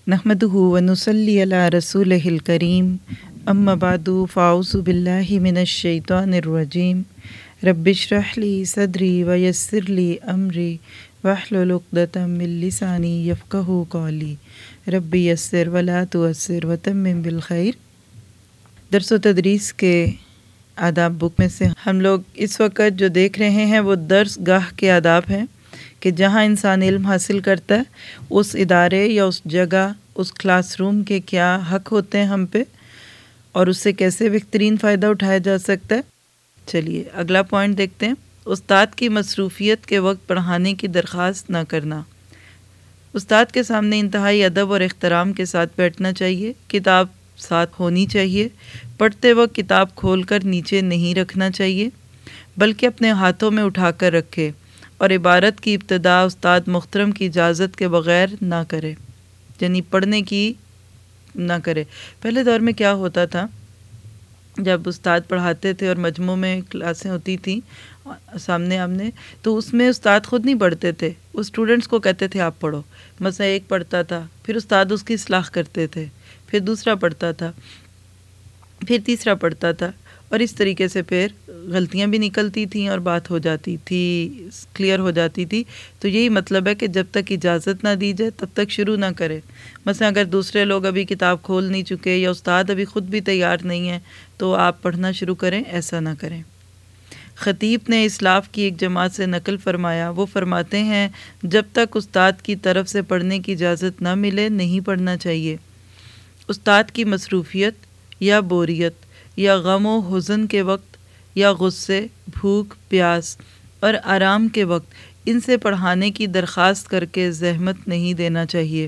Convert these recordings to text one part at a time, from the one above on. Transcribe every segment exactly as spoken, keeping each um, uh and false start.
نحمدہ ونصلی علی رسولہ الکریم اما بعد فاعوذ باللہ من الشیطان الرجیم رب اشرح لی صدری ویسر لی امری واحلل عقدۃ من لسانی یفقہوا قولی رب یسر ولا تعسر وتمم بالخیر۔ درس و تدریس کے آداب بک میں سے ہم لوگ اس وقت جو دیکھ رہے ہیں وہ درس گاہ کے آداب ہیں کہ جہاں انسان علم حاصل کرتا ہے اس ادارے یا اس جگہ اس کلاس روم کے کیا حق ہوتے ہیں ہم پہ اور اس سے کیسے بہترین فائدہ اٹھایا جا سکتا ہے۔ چلیے اگلا پوائنٹ دیکھتے ہیں۔ استاد کی مصروفیت کے وقت پڑھانے کی درخواست نہ کرنا۔ استاد کے سامنے انتہائی ادب اور احترام کے ساتھ بیٹھنا چاہیے، کتاب ساتھ ہونی چاہیے، پڑھتے وقت کتاب کھول کر نیچے نہیں رکھنا چاہیے بلکہ اپنے ہاتھوں میں اٹھا کر رکھے، اور عبارت کی ابتدا استاد محترم کی اجازت کے بغیر نہ کرے، یعنی پڑھنے کی نہ کرے۔ پہلے دور میں کیا ہوتا تھا، جب استاد پڑھاتے تھے اور مجموع میں کلاسیں ہوتی تھیں سامنے آمنے، تو اس میں استاد خود نہیں پڑھتے تھے، وہ اسٹوڈنٹس کو کہتے تھے آپ پڑھو۔ مثلا ایک پڑھتا تھا، پھر استاد اس کی اصلاح کرتے تھے، پھر دوسرا پڑھتا تھا، پھر تیسرا پڑھتا تھا، اور اس طریقے سے پھر غلطیاں بھی نکلتی تھیں اور بات ہو جاتی تھی، کلیئر ہو جاتی تھی۔ تو یہی مطلب ہے کہ جب تک اجازت نہ دی جائے تب تک شروع نہ کرے۔ مثلا اگر دوسرے لوگ ابھی کتاب کھول نہیں چکے یا استاد ابھی خود بھی تیار نہیں ہے تو آپ پڑھنا شروع کریں، ایسا نہ کریں۔ خطیب نے اسلاف کی ایک جماعت سے نقل فرمایا، وہ فرماتے ہیں جب تک استاد کی طرف سے پڑھنے کی اجازت نہ ملے نہیں پڑھنا چاہیے۔ استاد کی مصروفیت یا بوریت یا غم و حزن کے وقت یا غصے، بھوک، پیاس اور آرام کے وقت ان سے پڑھانے کی درخواست کر کے زحمت نہیں دینا چاہیے۔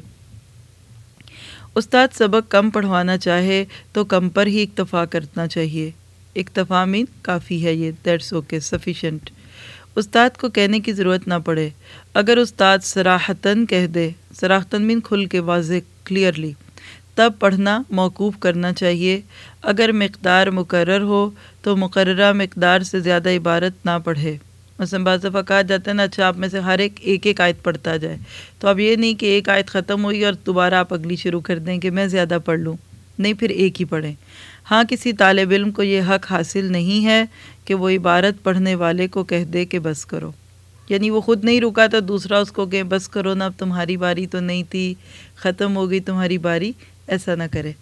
استاد سبق کم پڑھوانا چاہے تو کم پر ہی اکتفا کرنا چاہیے۔ اکتفا مین کافی ہے، یہ دیٹس اوکے سفیشینٹ۔ استاد کو کہنے کی ضرورت نہ پڑے۔ اگر استاد صراحتاً کہہ دے، صراحتاً مین کھل کے واضح کلیئرلی، تب پڑھنا موقوف کرنا چاہیے۔ اگر مقدار مقرر ہو تو مقررہ مقدار سے زیادہ عبارت نہ پڑھے۔ مثلا بعض دفعہ کہا جاتا ہے نا، اچھا آپ میں سے ہر ایک ایک ایک آیت پڑھتا جائے، تو اب یہ نہیں کہ ایک آیت ختم ہوئی اور دوبارہ آپ اگلی شروع کر دیں کہ میں زیادہ پڑھ لوں، نہیں، پھر ایک ہی پڑھیں۔ ہاں کسی طالب علم کو یہ حق حاصل نہیں ہے کہ وہ عبارت پڑھنے والے کو کہہ دے کہ بس کرو، یعنی وہ خود نہیں رکا تو دوسرا اس کو کہ بس کرو نا، اب تمہاری باری تو نہیں تھی، ختم ہو گئی تمہاری باری، ایسا نہ کرے۔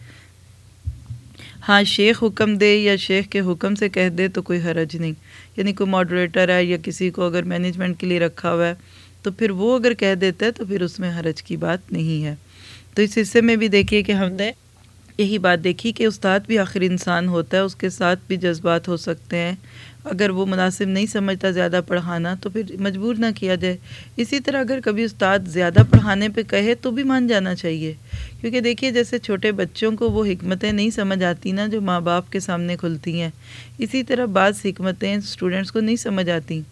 ہاں شیخ حکم دے یا شیخ کے حکم سے کہہ دے تو کوئی حرج نہیں، یعنی کوئی ماڈریٹر ہے یا کسی کو اگر مینجمنٹ کے لیے رکھا ہوا ہے تو پھر وہ اگر کہہ دیتا ہے تو پھر اس میں حرج کی بات نہیں ہے۔ تو اس حصے میں بھی دیکھیے کہ ہم نے یہی بات دیکھی کہ استاد بھی آخر انسان ہوتا ہے، اس کے ساتھ بھی جذبات ہو سکتے ہیں، اگر وہ مناسب نہیں سمجھتا زیادہ پڑھانا تو پھر مجبور نہ کیا جائے۔ اسی طرح اگر کبھی استاد زیادہ پڑھانے پہ کہے تو بھی مان جانا چاہیے، کیونکہ دیکھیے جیسے چھوٹے بچوں کو وہ حکمتیں نہیں سمجھ آتی نا جو ماں باپ کے سامنے کھلتی ہیں، اسی طرح بعض حکمتیں اسٹوڈنٹس کو نہیں سمجھ آتی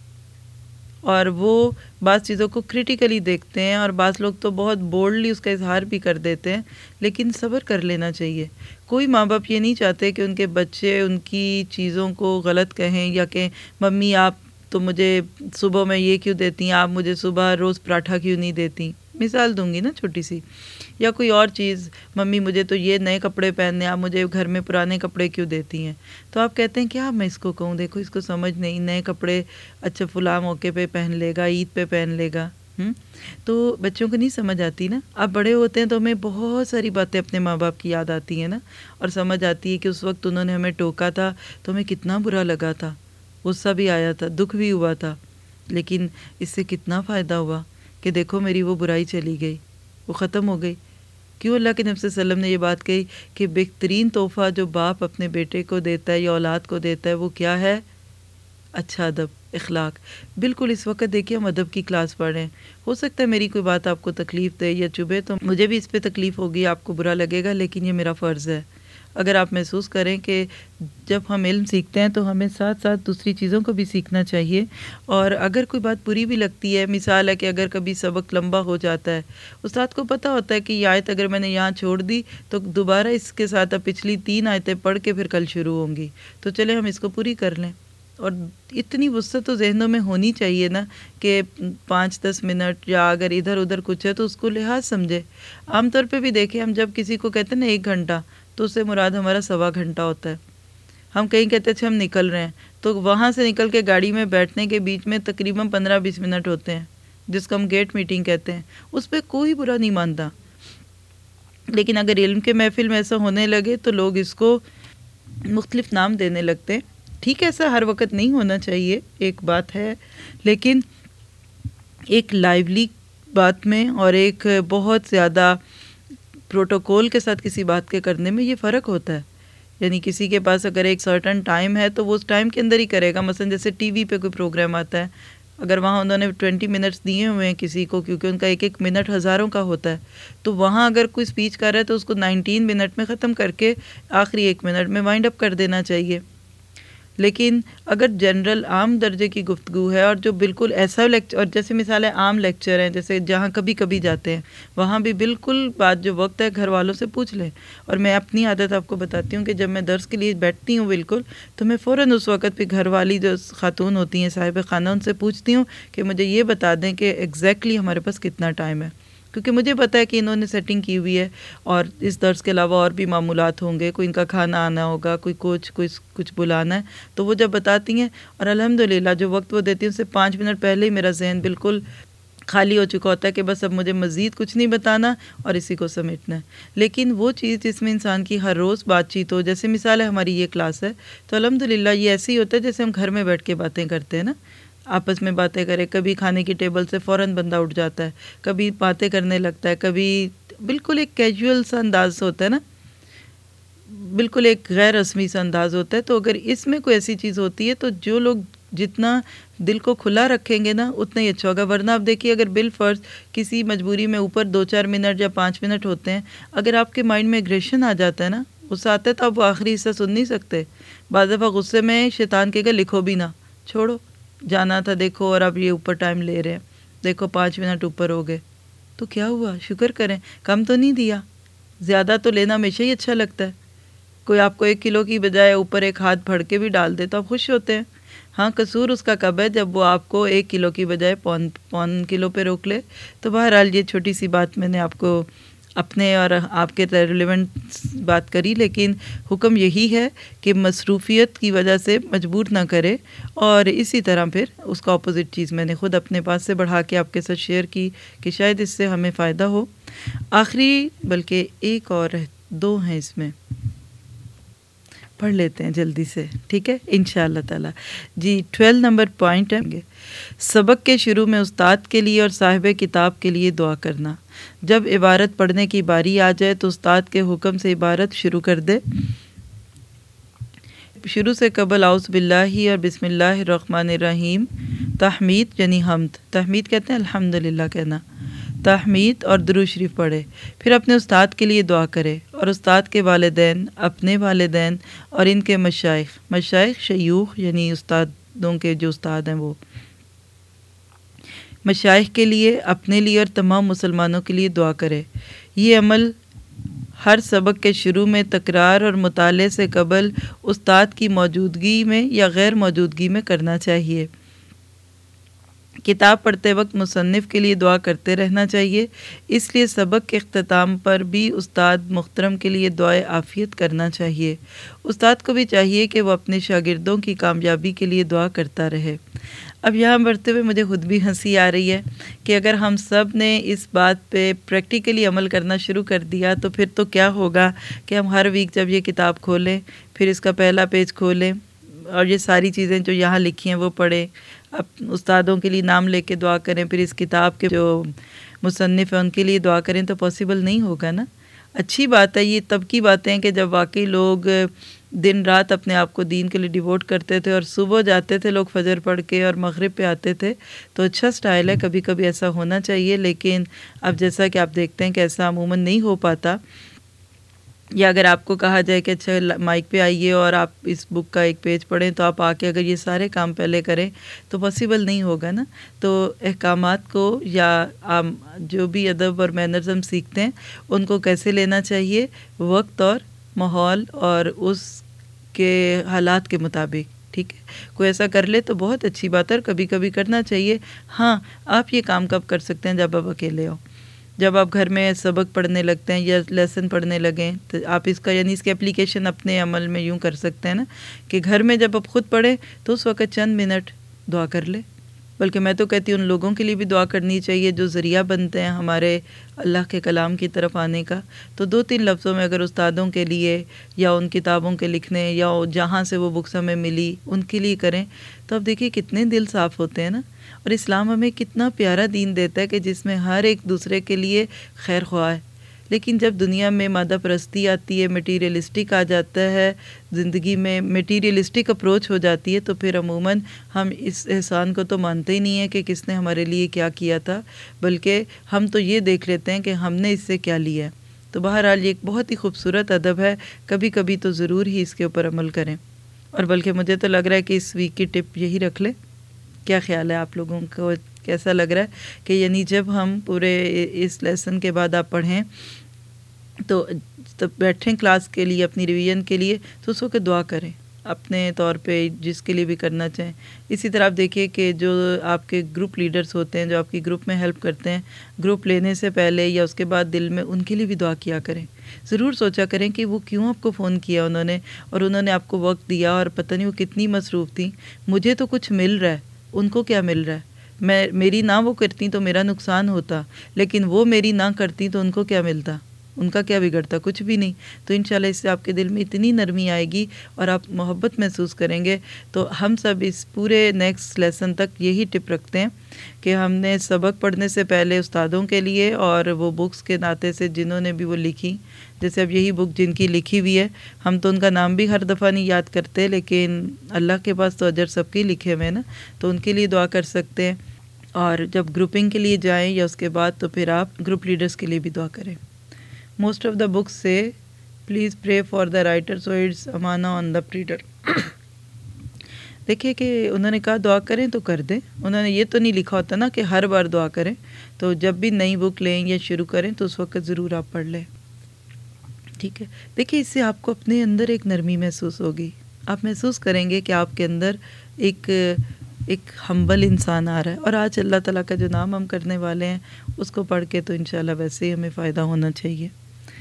اور وہ بعض چیزوں کو کریٹیکلی دیکھتے ہیں، اور بعض لوگ تو بہت بولڈلی اس کا اظہار بھی کر دیتے ہیں، لیکن صبر کر لینا چاہیے۔ کوئی ماں باپ یہ نہیں چاہتے کہ ان کے بچے ان کی چیزوں کو غلط کہیں یا کہ ممی آپ تو مجھے صبح میں یہ کیوں دیتی ہیں، آپ مجھے صبح روز پراٹھا کیوں نہیں دیتی، مثال دوں گی نا چھوٹی سی، یا کوئی اور چیز، ممی مجھے تو یہ نئے کپڑے پہننے، آپ مجھے گھر میں پرانے کپڑے کیوں دیتی ہیں، تو آپ کہتے ہیں کیا میں اس کو کہوں، دیکھو اس کو سمجھ نہیں، نئے کپڑے اچھا فلاں موقع پہ پہن لے گا، عید پہ پہن لے گا، ہم تو بچوں کو نہیں سمجھ آتی نا۔ آپ بڑے ہوتے ہیں تو ہمیں بہت ساری باتیں اپنے ماں باپ کی یاد آتی ہیں نا، اور سمجھ آتی ہے کہ اس وقت انہوں نے ہمیں ٹوکا تھا تو ہمیں کتنا برا لگا تھا، غصہ بھی آیا تھا، دکھ بھی ہوا تھا، لیکن اس سے کتنا فائدہ ہوا کہ دیکھو میری وہ برائی چلی گئی، وہ ختم ہو گئی۔ کیوں اللہ کے نبی صلی اللہ علیہ وسلم نے یہ بات کہی کہ بہترین تحفہ جو باپ اپنے بیٹے کو دیتا ہے یا اولاد کو دیتا ہے وہ کیا ہے؟ اچھا ادب، اخلاق۔ بالکل اس وقت دیکھیے ہم ادب کی کلاس پڑھ رہے ہیں، ہو سکتا ہے میری کوئی بات آپ کو تکلیف دے یا چبھے تو مجھے بھی اس پہ تکلیف ہوگی، آپ کو برا لگے گا، لیکن یہ میرا فرض ہے۔ اگر آپ محسوس کریں کہ جب ہم علم سیکھتے ہیں تو ہمیں ساتھ ساتھ دوسری چیزوں کو بھی سیکھنا چاہیے، اور اگر کوئی بات بری بھی لگتی ہے، مثال ہے کہ اگر کبھی سبق لمبا ہو جاتا ہے، استاد کو پتہ ہوتا ہے کہ یہ آیت اگر میں نے یہاں چھوڑ دی تو دوبارہ اس کے ساتھ اب پچھلی تین آیتیں پڑھ کے پھر کل شروع ہوں گی، تو چلے ہم اس کو پوری کر لیں۔ اور اتنی وسعت تو ذہنوں میں ہونی چاہیے نا کہ پانچ دس منٹ یا اگر ادھر ادھر کچھ ہے تو اس کو لحاظ سمجھے. عام طور پہ بھی دیکھیں ہم جب کسی کو کہتے ہیں نا ایک گھنٹہ تو اس سے مراد ہمارا سوا گھنٹہ ہوتا ہے. ہم کہیں کہتے ہیں ہم نکل رہے ہیں تو وہاں سے نکل کے گاڑی میں بیٹھنے کے بیچ میں تقریباً پندرہ بیس منٹ ہوتے ہیں جس کو ہم گیٹ میٹنگ کہتے ہیں. اس پہ کوئی برا نہیں مانتا. لیکن اگر علم کے محفل میں ایسا ہونے لگے تو لوگ اس کو مختلف نام دینے لگتے ہیں. ٹھیک ہے ایسا ہر وقت نہیں ہونا چاہیے ایک بات ہے, لیکن ایک لائیولی بات میں اور ایک بہت زیادہ پروٹوکول کے ساتھ کسی بات کے کرنے میں یہ فرق ہوتا ہے. یعنی کسی کے پاس اگر ایک سرٹن ٹائم ہے تو وہ اس ٹائم کے اندر ہی کرے گا. مثلا جیسے ٹی وی پہ کوئی پروگرام آتا ہے, اگر وہاں انہوں نے ٹوینٹی منٹس دیے ہوئے ہیں کسی کو, کیونکہ ان کا ایک ایک منٹ ہزاروں کا ہوتا ہے, تو وہاں اگر کوئی اسپیچ کر رہا ہے تو اس کو نائنٹین منٹ میں ختم کر کے آخری ایک منٹ میں وائنڈ اپ کر دینا چاہیے. لیکن اگر جنرل عام درجے کی گفتگو ہے اور جو بالکل ایسا لیکچر, اور جیسے مثال ہے عام لیکچر ہیں جیسے جہاں کبھی کبھی جاتے ہیں وہاں بھی بالکل بات جو وقت ہے گھر والوں سے پوچھ لیں. اور میں اپنی عادت آپ کو بتاتی ہوں کہ جب میں درس کے لیے بیٹھتی ہوں بالکل تو میں فوراً اس وقت پہ گھر والی جو خاتون ہوتی ہیں صاحب خانہ ان سے پوچھتی ہوں کہ مجھے یہ بتا دیں کہ ایگزیکٹلی ہمارے پاس کتنا ٹائم ہے, کیونکہ مجھے پتہ ہے کہ انہوں نے سیٹنگ کی ہوئی ہے اور اس درس کے علاوہ اور بھی معمولات ہوں گے, کوئی ان کا کھانا آنا ہوگا, کوئی کچھ کوئی کچھ بلانا ہے. تو وہ جب بتاتی ہیں اور الحمدللہ جو وقت وہ دیتی ہیں اس سے پانچ منٹ پہلے ہی میرا ذہن بالکل خالی ہو چکا ہوتا ہے کہ بس اب مجھے مزید کچھ نہیں بتانا اور اسی کو سمیٹنا ہے. لیکن وہ چیز جس میں انسان کی ہر روز بات چیت ہو, جیسے مثال ہے ہماری یہ کلاس ہے تو الحمدللہ یہ ایسے ہی ہوتا ہے جیسے ہم گھر میں بیٹھ کے باتیں کرتے ہیں نا, آپس میں باتیں کرے. کبھی کھانے کی ٹیبل سے فوراً بندہ اٹھ جاتا ہے, کبھی باتیں کرنے لگتا ہے, کبھی بالکل ایک کیجول سا انداز ہوتا ہے نا, بالکل ایک غیر رسمی سا انداز ہوتا ہے. تو اگر اس میں کوئی ایسی چیز ہوتی ہے تو جو لوگ جتنا دل کو کھلا رکھیں گے نا اتنا ہی اچھا ہوگا. ورنہ آپ دیکھیے اگر بالفرض کسی مجبوری میں اوپر دو چار منٹ یا پانچ منٹ ہوتے ہیں, اگر آپ کے مائنڈ میں ایگریشن آ جاتا ہے نا, غصہ آتا ہے تو آپ وہ آخری حصہ سن نہیں سکتے. بعض دفعہ غصے میں شیطان کہے گا لکھو بھی نہ, چھوڑو جانا تھا دیکھو اور اب یہ اوپر ٹائم لے رہے ہیں, دیکھو پانچ منٹ اوپر ہو گئے تو کیا ہوا, شکر کریں کم تو نہیں دیا. زیادہ تو لینا ہمیشہ ہی اچھا لگتا ہے. کوئی آپ کو ایک کلو کی بجائے اوپر ایک ہاتھ پھڑ کے بھی ڈال دے تو آپ خوش ہوتے ہیں. ہاں قصور اس کا کب ہے جب وہ آپ کو ایک کلو کی بجائے پون پون کلو پہ روک لے. تو بہرحال یہ چھوٹی سی بات میں نے آپ کو اپنے اور آپ کے ریلیونٹ بات کری, لیکن حکم یہی ہے کہ مصروفیت کی وجہ سے مجبور نہ کرے. اور اسی طرح پھر اس کا اپوزٹ چیز میں نے خود اپنے پاس سے بڑھا کے آپ کے ساتھ شیئر کی کہ شاید اس سے ہمیں فائدہ ہو. آخری بلکہ ایک اور دو ہیں اس میں, پڑھ لیتے ہیں جلدی سے, ٹھیک ہے انشاءاللہ تعالی. جی ٹویلو نمبر پوائنٹ ہے, سبق کے شروع میں استاد کے لیے اور صاحب کتاب کے لیے دعا کرنا. جب عبارت پڑھنے کی باری آ جائے تو استاد کے حکم سے عبارت شروع کر دے. شروع سے قبل اعوذ باللہ اور بسم اللہ الرحمن الرحیم, تحمید یعنی حمد, تحمید کہتے ہیں الحمدللہ کہنا, تحمید اور درود شریف پڑھے. پھر اپنے استاد کے لیے دعا کرے اور استاد کے والدین, اپنے والدین اور ان کے مشائخ, مشائخ شیوخ یعنی استادوں کے جو استاد ہیں وہ, مشائخ کے لیے, اپنے لیے اور تمام مسلمانوں کے لیے دعا کرے. یہ عمل ہر سبق کے شروع میں تکرار اور مطالعے سے قبل استاد کی موجودگی میں یا غیر موجودگی میں کرنا چاہیے. کتاب پڑھتے وقت مصنف کے لیے دعا کرتے رہنا چاہیے. اس لیے سبق کے اختتام پر بھی استاد محترم کے لیے دعائے عافیت کرنا چاہیے. استاد کو بھی چاہیے کہ وہ اپنے شاگردوں کی کامیابی کے لیے دعا کرتا رہے. اب یہاں بڑھتے ہوئے مجھے خود بھی ہنسی آ رہی ہے کہ اگر ہم سب نے اس بات پہ پریکٹیکلی عمل کرنا شروع کر دیا تو پھر تو کیا ہوگا کہ ہم ہر ویک جب یہ کتاب کھولیں, پھر اس کا پہلا پیج کھولیں اور یہ ساری چیزیں جو یہاں لکھی ہیں وہ پڑھیں, اب استادوں کے لیے نام لے کے دعا کریں, پھر اس کتاب کے جو مصنف ہیں ان کے لیے دعا کریں, تو پاسبل نہیں ہوگا نا. اچھی بات ہے, یہ تب کی باتیں ہیں کہ جب واقعی لوگ دن رات اپنے آپ کو دین کے لیے ڈیووٹ کرتے تھے اور صبح جاتے تھے لوگ فجر پڑھ کے اور مغرب پہ آتے تھے. تو اچھا سٹائل ہے, کبھی کبھی ایسا ہونا چاہیے. لیکن اب جیسا کہ آپ دیکھتے ہیں کہ ایسا عموماً نہیں ہو پاتا, یا اگر آپ کو کہا جائے کہ اچھا مائک پہ آئیے اور آپ اس بک کا ایک پیج پڑھیں تو آپ آ کے اگر یہ سارے کام پہلے کریں تو پاسبل نہیں ہوگا نا. تو احکامات کو یا جو بھی ادب اور مینرز ہم سیکھتے ہیں ان کو کیسے لینا چاہیے, وقت اور ماحول اور اس کے حالات کے مطابق. ٹھیک ہے، کوئی ایسا کر لے تو بہت اچھی بات ہے، اور کبھی کبھی کرنا چاہیے۔ ہاں، آپ یہ کام کب کر سکتے ہیں؟ جب آپ اکیلے ہو، جب آپ گھر میں سبق پڑھنے لگتے ہیں یا لیسن پڑھنے لگیں، تو آپ اس کا یعنی اس کی اپلیکیشن اپنے عمل میں یوں کر سکتے ہیں نا کہ گھر میں جب آپ خود پڑھیں تو اس وقت چند منٹ دعا کر لیں۔ بلکہ میں تو کہتی ہوں ان لوگوں کے لیے بھی دعا کرنی چاہیے جو ذریعہ بنتے ہیں ہمارے اللہ کے کلام کی طرف آنے کا۔ تو دو تین لفظوں میں اگر استادوں کے لیے یا ان کتابوں کے لکھنے یا جہاں سے وہ بکس ہمیں ملی ان کے لیے کریں تو اب دیکھیے کتنے دل صاف ہوتے ہیں نا۔ اور اسلام ہمیں کتنا پیارا دین دیتا ہے کہ جس میں ہر ایک دوسرے کے لیے خیر خواہ ہے۔ لیکن جب دنیا میں مادہ پرستی آتی ہے، میٹیریلسٹک آ جاتا ہے، زندگی میں میٹیریلسٹک اپروچ ہو جاتی ہے، تو پھر عموماً ہم اس احسان کو تو مانتے ہی نہیں ہیں کہ کس نے ہمارے لیے کیا کیا تھا، بلکہ ہم تو یہ دیکھ لیتے ہیں کہ ہم نے اس سے کیا لیا ہے۔ تو بہرحال یہ ایک بہت ہی خوبصورت ادب ہے، کبھی کبھی تو ضرور ہی اس کے اوپر عمل کریں۔ اور بلکہ مجھے تو لگ رہا ہے کہ اس ویک کی ٹپ یہی رکھ لیں۔ کیا خیال ہے آپ لوگوں کو؟ کیسا لگ رہا ہے کہ یعنی جب ہم پورے اس لیسن کے بعد آپ پڑھیں تو تب بیٹھیں کلاس کے لیے اپنی ریویژن کے لیے تو اس وقت دعا کریں اپنے طور پہ، جس کے لیے بھی کرنا چاہیں۔ اسی طرح آپ دیکھیے کہ جو آپ کے گروپ لیڈرز ہوتے ہیں جو آپ کی گروپ میں ہیلپ کرتے ہیں، گروپ لینے سے پہلے یا اس کے بعد دل میں ان کے لیے بھی دعا کیا کریں۔ ضرور سوچا کریں کہ وہ کیوں آپ کو فون کیا انہوں نے، اور انہوں نے آپ کو وقت دیا، اور پتہ نہیں وہ کتنی مصروف تھیں۔ مجھے تو کچھ مل رہا ہے، ان کو کیا مل رہا ہے؟ میں میری نہ وہ کرتی تو میرا نقصان ہوتا، لیکن وہ میری نہ کرتی تو ان کو کیا ملتا؟ ان کا کیا بگڑتا؟ کچھ بھی نہیں۔ تو انشاءاللہ اس سے آپ کے دل میں اتنی نرمی آئے گی اور آپ محبت محسوس کریں گے۔ تو ہم سب اس پورے نیکسٹ لیسن تک یہی ٹپ رکھتے ہیں کہ ہم نے سبق پڑھنے سے پہلے استادوں کے لیے اور وہ بکس کے ناطے سے جنہوں نے بھی وہ لکھی، جیسے اب یہی بک جن کی لکھی ہوئی ہے، ہم تو ان کا نام بھی ہر دفعہ نہیں یاد کرتے، لیکن اللہ کے پاس تو اجر سب کے لکھے ہوئے ہیں نا، تو ان کے لیے دعا کر سکتے ہیں۔ اور جب گروپنگ کے لیے جائیں یا اس کے بعد تو پھر آپ گروپ لیڈرز کے لیے بھی دعا کریں۔ موسٹ آف دا بکس سے please pray for the writer so it's امانہ آن دا پریڈر۔ دیکھیں کہ انہوں نے کہا دعا کریں تو کر دیں، انہوں نے یہ تو نہیں لکھا ہوتا نا کہ ہر بار دعا کریں۔ تو جب بھی نئی بک لیں یا شروع کریں تو اس وقت ضرور آپ پڑھ لیں، ٹھیک ہے۔ دیکھیں اس سے آپ کو اپنے اندر ایک نرمی محسوس ہوگی، آپ محسوس کریں گے کہ آپ کے اندر ایک ایک ہمبل انسان آ رہا ہے، اور آج اللہ تعالیٰ کا جو نام ہم کرنے والے ہیں اس کو پڑھ کے تو انشاءاللہ ویسے ہی ہمیں فائدہ ہونا چاہیے۔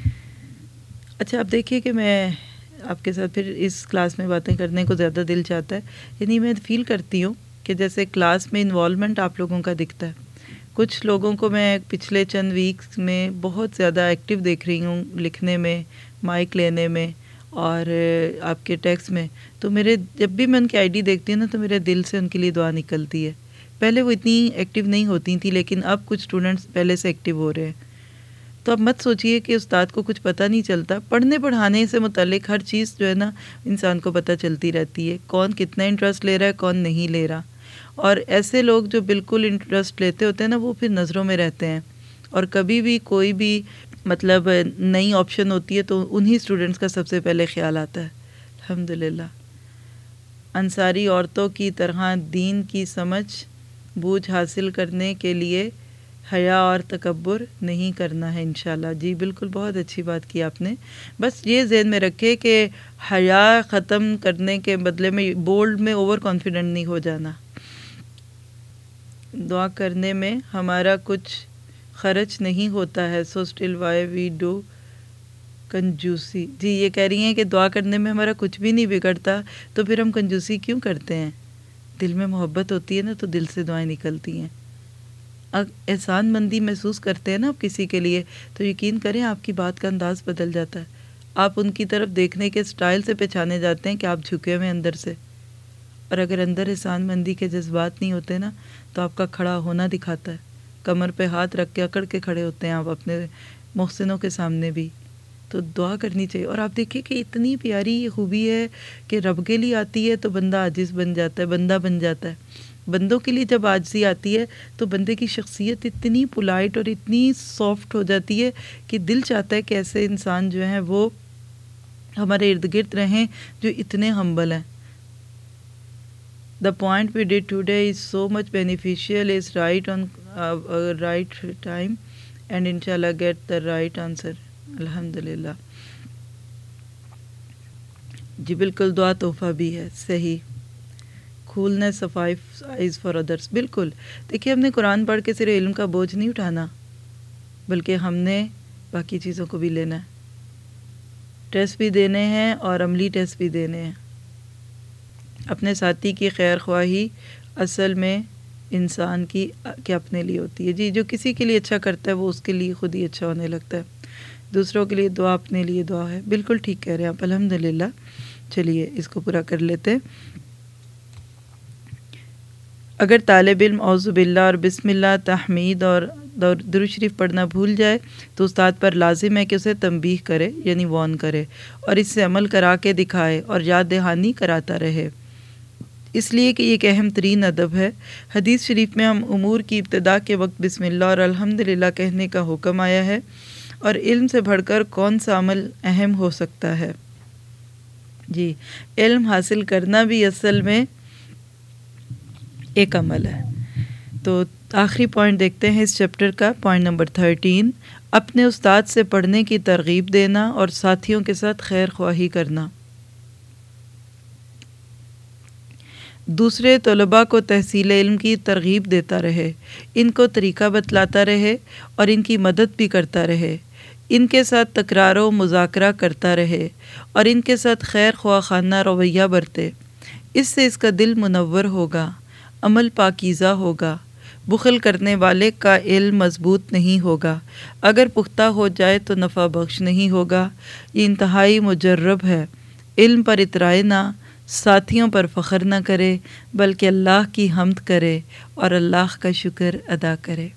اچھا اب دیکھیے کہ میں آپ کے ساتھ پھر اس کلاس میں باتیں کرنے کو زیادہ دل چاہتا ہے، یعنی میں فیل کرتی ہوں کہ جیسے کلاس میں انوالومنٹ آپ لوگوں کا دکھتا ہے۔ کچھ لوگوں کو میں پچھلے چند ویکس میں بہت زیادہ ایکٹیو دیکھ رہی ہوں، لکھنے میں، مائک لینے میں اور آپ کے ٹیکسٹ میں، تو میرے جب بھی میں ان کی آئی ڈی دیکھتی ہوں نا تو میرے دل سے ان کے لیے دعا نکلتی ہے۔ پہلے وہ اتنی ایکٹیو نہیں ہوتی تھیں، لیکن اب کچھ اسٹوڈنٹس پہلے سے ایکٹیو ہو رہے ہیں۔ تو اب مت سوچئے کہ استاد کو کچھ پتہ نہیں چلتا، پڑھنے پڑھانے سے متعلق ہر چیز جو ہے نا انسان کو پتہ چلتی رہتی ہے، کون کتنا انٹرسٹ لے رہا ہے، کون نہیں لے رہا۔ اور ایسے لوگ جو بالکل انٹرسٹ لیتے ہوتے ہیں نا وہ پھر نظروں میں رہتے ہیں، اور کبھی بھی کوئی بھی مطلب نئی آپشن ہوتی ہے تو انہی اسٹوڈنٹس کا سب سے پہلے خیال آتا ہے۔ الحمدللہ انصاری عورتوں کی طرح دین کی سمجھ بوجھ حاصل کرنے کے لیے حیا اور تکبر نہیں کرنا ہے انشاءاللہ۔ جی بالکل، بہت اچھی بات کی آپ نے۔ بس یہ ذہن میں رکھے کہ حیا ختم کرنے کے بدلے میں بولڈ میں اوور کانفیڈنٹ نہیں ہو جانا۔ دعا کرنے میں ہمارا کچھ خرچ نہیں ہوتا ہے، so still why we do کنجوسی۔ جی یہ کہہ رہی ہیں کہ دعا کرنے میں ہمارا کچھ بھی نہیں بگڑتا تو پھر ہم کنجوسی کیوں کرتے ہیں؟ دل میں محبت ہوتی ہے نا تو دل سے دعائیں نکلتی ہیں۔ احسان مندی محسوس کرتے ہیں نا آپ کسی کے لیے تو یقین کریں آپ کی بات کا انداز بدل جاتا ہے، آپ ان کی طرف دیکھنے کے سٹائل سے پہچانے جاتے ہیں کہ آپ جھکے ہوئے اندر سے۔ اور اگر اندر احسان مندی کے جذبات نہیں ہوتے نا تو آپ کا کھڑا ہونا دکھاتا ہے، کمر پہ ہاتھ رکھ کے اکڑ کے کھڑے ہوتے ہیں آپ اپنے محسنوں کے سامنے بھی۔ تو دعا کرنی چاہیے۔ اور آپ دیکھیں کہ اتنی پیاری یہ خوبی ہے کہ رب کے لیے آتی ہے تو بندہ عاجز بن جاتا ہے، بندہ بن جاتا ہے۔ بندوں کے لیے جب عاجزی آتی ہے تو بندے کی شخصیت اتنی پولائٹ اور اتنی سافٹ ہو جاتی ہے کہ دل چاہتا ہے کہ ایسے انسان جو ہیں وہ ہمارے ارد گرد رہیں جو اتنے ہمبل ہیں۔ The point we did today is so much beneficial, is right on uh, uh, right time and inshallah get the right answer. الحمدللہ جی بالکل، دعا تحفہ بھی ہے، صحیح۔ Coolness of eyes for others. بالکل. دیکھیے ہم نے قرآن پڑھ کے صرف علم کا بوجھ نہیں اٹھانا، بلکہ ہم نے باقی چیزوں کو بھی لینا ہے. ٹیسٹ بھی دینے ہیں اور عملی ٹیسٹ بھی دینے ہیں. اپنے ساتھی کی خیر خواہی اصل میں انسان کی کہ اپنے لیے ہوتی ہے. جی جو کسی کے لیے اچھا کرتا ہے وہ اس کے لیے خود ہی اچھا ہونے لگتا ہے. دوسروں کے لیے دعا اپنے لیے دعا ہے. بالکل ٹھیک کہہ رہے ہیں آپ. الحمدللہ. چلیے اس کو پورا کر لیتے ہیں. اگر طالب علم اعوذ باللہ اور بسم اللہ تحمید اور درود شریف پڑھنا بھول جائے تو استاد پر لازم ہے کہ اسے تنبیہ کرے، یعنی وارن کرے، اور اس سے عمل کرا کے دکھائے اور یاد دہانی کراتا رہے، اس لیے کہ یہ ایک اہم ترین ادب ہے. حدیث شریف میں ہم امور کی ابتدا کے وقت بسم اللہ اور الحمدللہ کہنے کا حکم آیا ہے، اور علم سے بڑھ کر کون سا عمل اہم ہو سکتا ہے. جی علم حاصل کرنا بھی اصل میں ایک عمل ہے. تو آخری پوائنٹ دیکھتے ہیں اس چیپٹر کا، پوائنٹ نمبر تھرٹین. اپنے استاد سے پڑھنے کی ترغیب دینا اور ساتھیوں کے ساتھ خیر خواہی کرنا. دوسرے طلباء کو تحصیل علم کی ترغیب دیتا رہے، ان کو طریقہ بتلاتا رہے اور ان کی مدد بھی کرتا رہے، ان کے ساتھ تکرار و مذاکرہ کرتا رہے اور ان کے ساتھ خیر خواہ خانہ رویہ برتے. اس سے اس کا دل منور ہوگا، عمل پاکیزہ ہوگا. بخل کرنے والے کا علم مضبوط نہیں ہوگا، اگر پختہ ہو جائے تو نفع بخش نہیں ہوگا. یہ انتہائی مجرب ہے. علم پر اترائے نہ، ساتھیوں پر فخر نہ کرے، بلکہ اللہ کی حمد کرے اور اللہ کا شکر ادا کرے.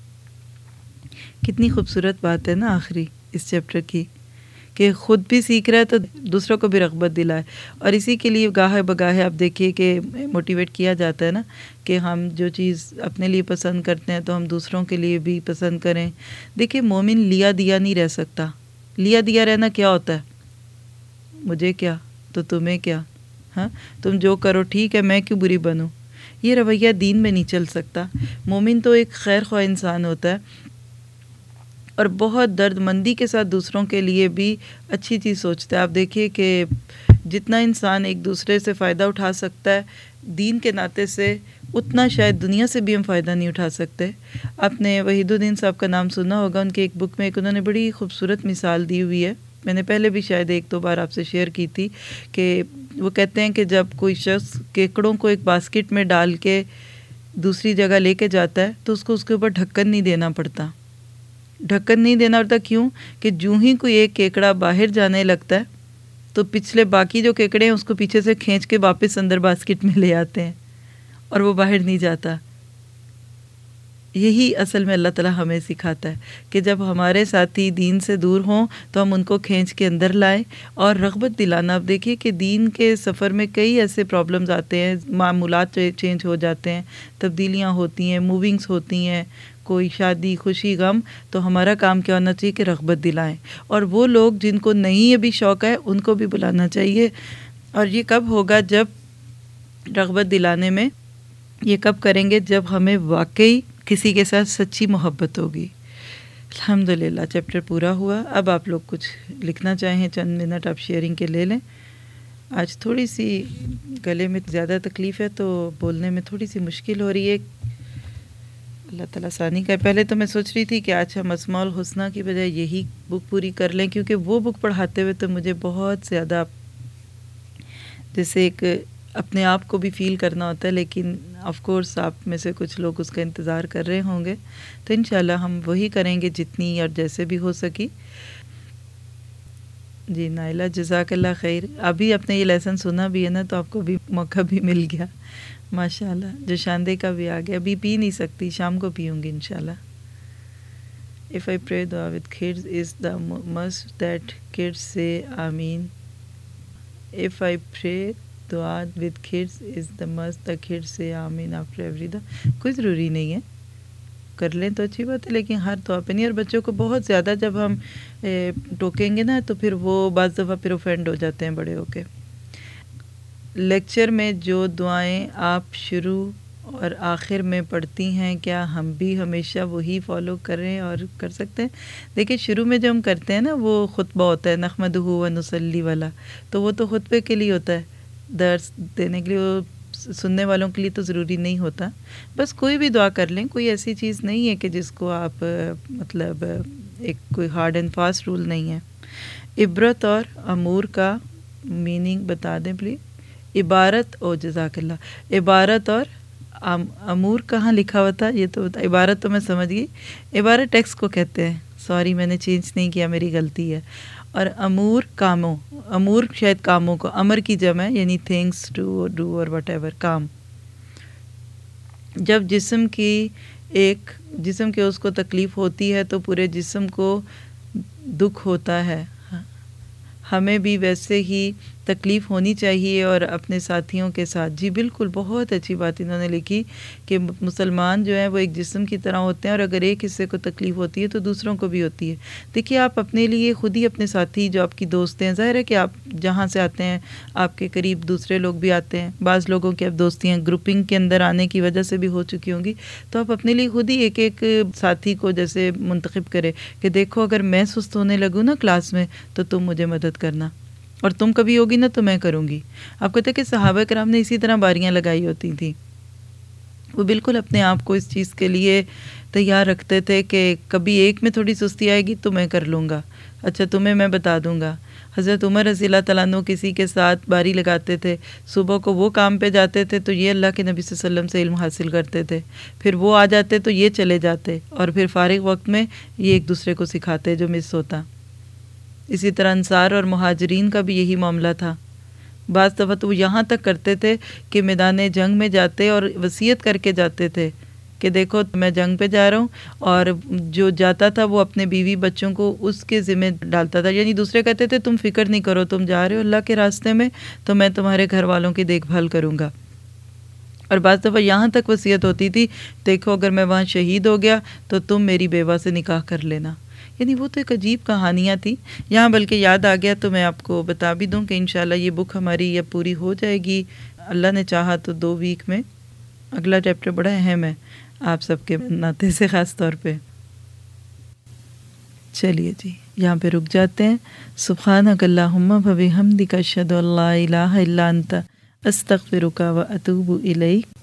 کتنی خوبصورت بات ہے نا آخری اس چیپٹر کی، کہ خود بھی سیکھ رہا ہے تو دوسروں کو بھی رغبت دلائے. اور اسی کے لیے گاہے بگاہے آپ دیکھیے کہ موٹیویٹ کیا جاتا ہے نا کہ ہم جو چیز اپنے لیے پسند کرتے ہیں تو ہم دوسروں کے لیے بھی پسند کریں. دیکھیے مومن لیا دیا نہیں رہ سکتا. لیا دیا رہنا کیا ہوتا ہے؟ مجھے کیا تو تمہیں کیا، ہاں تم جو کرو ٹھیک ہے، میں کیوں بری بنوں. یہ رویہ دین میں نہیں چل سکتا. مومن تو ایک خیر خواہ انسان ہوتا ہے اور بہت درد مندی کے ساتھ دوسروں کے لیے بھی اچھی چیز سوچتا ہے. آپ دیکھیے کہ جتنا انسان ایک دوسرے سے فائدہ اٹھا سکتا ہے دین کے ناطے سے، اتنا شاید دنیا سے بھی ہم فائدہ نہیں اٹھا سکتے. آپ نے وحید الدین صاحب کا نام سنا ہوگا. ان کے ایک بک میں ایک انہوں نے بڑی خوبصورت مثال دی ہوئی ہے، میں نے پہلے بھی شاید ایک دو بار آپ سے شیئر کی تھی، کہ وہ کہتے ہیں کہ جب کوئی شخص کیکڑوں کو ایک باسکٹ میں ڈال کے دوسری جگہ لے کے جاتا ہے تو اس کو اس کے اوپر ڈھکن نہیں دینا پڑتا. ڈھکن نہیں دینا پڑتا کیوں؟ کہ جو ہی کوئی ایک کیکڑا باہر جانے لگتا ہے تو پچھلے باقی جو کیکڑے ہیں اس کو پیچھے سے کھینچ کے واپس اندر باسکٹ میں لے آتے ہیں اور وہ باہر نہیں جاتا. یہی اصل میں اللہ تعالیٰ ہمیں سکھاتا ہے کہ جب ہمارے ساتھی دین سے دور ہوں تو ہم ان کو کھینچ کے اندر لائیں اور رغبت دلانا. اب دیکھیے کہ دین کے سفر میں کئی ایسے پرابلمز آتے ہیں، معمولات چینج ہو جاتے ہیں، تبدیلیاں ہوتی ہیں، موونگز ہوتی ہیں، کوئی شادی خوشی غم، تو ہمارا کام کیا ہونا چاہیے کہ رغبت دلائیں. اور وہ لوگ جن کو نہیں ابھی شوق ہے ان کو بھی بلانا چاہیے. اور یہ کب ہوگا؟ جب رغبت دلانے میں یہ کب کریں گے؟ جب ہمیں واقعی کسی کے ساتھ سچی محبت ہوگی. الحمدللہ چیپٹر پورا ہوا. اب آپ لوگ کچھ لکھنا چاہیں چند منٹ آپ شیئرنگ کے لے لیں. آج تھوڑی سی گلے میں زیادہ تکلیف ہے تو بولنے میں تھوڑی سی مشکل ہو رہی ہے. اللہ تعالیٰ ثانی کا. پہلے تو میں سوچ رہی تھی کہ آج ہم اسماء الحسنہ کی بجائے یہی بک پوری کر لیں، کیونکہ وہ بک پڑھاتے ہوئے تو مجھے بہت زیادہ جیسے ایک اپنے آپ کو بھی فیل کرنا ہوتا ہے، لیکن آف کورس آپ میں سے کچھ لوگ اس کا انتظار کر رہے ہوں گے، تو انشاءاللہ ہم وہی کریں گے جتنی اور جیسے بھی ہو سکی. جی نائلہ جزاک اللہ خیر. ابھی آپ نے یہ لیسن سنا بھی ہے نا تو آپ کو بھی موقع بھی مل گیا ماشاءاللہ. جو شاندے کا بھی آ گیا. ابھی پی نہیں سکتی، شام کو پیوں گی انشاءاللہ. If I pray dua with kids is the must that kids say Ameen. If I pray dua with kids is the must the kids say Ameen after every dua. کوئی ضروری نہیں ہے، کر لیں تو اچھی بات ہے، لیکن ہر دعا پہ نہیں. اور بچوں کو بہت زیادہ جب ہم ٹوکیں گے نا تو پھر وہ بعض دفعہ پھر اوفینڈ ہو جاتے ہیں بڑے ہو کے. لیکچر میں جو دعائیں آپ شروع اور آخر میں پڑھتی ہیں کیا ہم بھی ہمیشہ وہی فالو کریں اور کر سکتے ہیں؟ دیکھیں شروع میں جو ہم کرتے ہیں نا وہ خطبہ ہوتا ہے نحمدہ و نصلی والا، تو وہ تو خطبے کے لیے ہوتا ہے، درس دینے کے لیے. وہ سننے والوں کے لیے تو ضروری نہیں ہوتا، بس کوئی بھی دعا کر لیں، کوئی ایسی چیز نہیں ہے کہ جس کو آپ مطلب ایک کوئی ہارڈ اینڈ فاسٹ رول نہیں ہے۔ عبرت اور امور کا میننگ بتا دیں پلیز۔ عبارت او جزاک اللہ، عبارت اور امور کہاں لکھا ہوا تھا یہ تو بتا۔ عبارت تو میں سمجھ گئی، عبارت ٹیکس کو کہتے ہیں، سوری میں نے چینج نہیں کیا، میری غلطی ہے۔ اور امور کاموں، امور شاید کاموں کو، امر کی جمع ہے یعنی تھنگس ٹو ڈو اور وٹ ایور کام۔ جب جسم کی ایک جسم کے اس کو تکلیف ہوتی ہے تو پورے جسم کو دکھ ہوتا ہے، ہمیں بھی ویسے ہی تکلیف ہونی چاہیے اور اپنے ساتھیوں کے ساتھ۔ جی بالکل، بہت اچھی بات انہوں نے لکھی کہ مسلمان جو ہیں وہ ایک جسم کی طرح ہوتے ہیں، اور اگر ایک حصے کو تکلیف ہوتی ہے تو دوسروں کو بھی ہوتی ہے۔ دیکھیے آپ اپنے لیے خود ہی اپنے ساتھی جو آپ کی دوست ہیں، ظاہر ہے کہ آپ جہاں سے آتے ہیں آپ کے قریب دوسرے لوگ بھی آتے ہیں، بعض لوگوں کی اب دوستیاں گروپنگ کے اندر آنے کی وجہ سے بھی ہو چکی ہوں گی، تو آپ اپنے لیے خود ہی ایک ایک ساتھی کو جیسے منتخب کرے کہ دیکھو اگر میں سست ہونے لگوں نا کلاس میں تو تم مجھے مدد کرنا، اور تم کبھی ہوگی نا تو میں کروں گی۔ آپ کہتے ہیں کہ صحابہ کرام نے اسی طرح باریاں لگائی ہوتی تھیں، وہ بالکل اپنے آپ کو اس چیز کے لیے تیار رکھتے تھے کہ کبھی ایک میں تھوڑی سستی آئے گی تو میں کر لوں گا، اچھا تمہیں میں بتا دوں گا۔ حضرت عمر رضی اللہ تعالیٰ عنہ کسی کے ساتھ باری لگاتے تھے، صبح کو وہ کام پہ جاتے تھے تو یہ اللہ کے نبی صلی اللہ علیہ وسلم سے علم حاصل کرتے تھے، پھر وہ آ جاتے تو یہ چلے جاتے، اور پھر فارغ وقت میں یہ ایک دوسرے کو سکھاتے جو مس ہوتا۔ اسی طرح انصار اور مہاجرین کا بھی یہی معاملہ تھا۔ بعض دفعہ تو وہ یہاں تک کرتے تھے کہ میدان جنگ میں جاتے اور وصیت کر کے جاتے تھے کہ دیکھو میں جنگ پہ جا رہا ہوں، اور جو جاتا تھا وہ اپنے بیوی بچوں کو اس کے ذمہ ڈالتا تھا، یعنی دوسرے کہتے تھے تم فکر نہیں کرو، تم جا رہے ہو اللہ کے راستے میں تو میں تمہارے گھر والوں کی دیکھ بھال کروں گا۔ اور بعض دفعہ یہاں تک وصیت ہوتی تھی دیکھو اگر میں وہاں شہید ہو گیا تو تم میری بیوہ سے نکاح کر لینا۔ یعنی وہ تو ایک عجیب کہانیاں تھیں۔ یہاں بلکہ یاد آ گیا تو میں آپ کو بتا بھی دوں کہ انشاءاللہ یہ بک ہماری یہ پوری ہو جائے گی، اللہ نے چاہا تو دو ویک میں۔ اگلا چیپٹر بڑا اہم ہے آپ سب کے ناطے سے خاص طور پہ۔ چلیے جی یہاں پہ رک جاتے ہیں۔ سبحانک اللہم و بحمدک اشہد ان لا الہ الا انت استغفرک و اتوب الیک۔